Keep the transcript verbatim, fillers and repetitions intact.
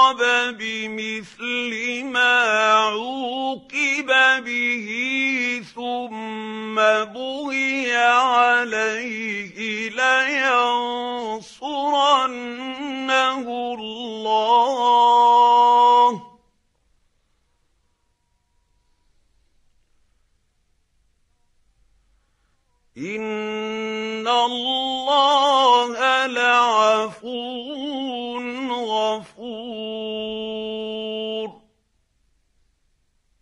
عُوقِبَ بِمِثْلِ مَا عُوقِبَ بِهِ ثُمَّ بُغِيَ عَلَيْهِ لَيَنصُرَنَّهُ اللَّهُ ۗ إِنَّ اللَّهَ لَعَفُوٌّ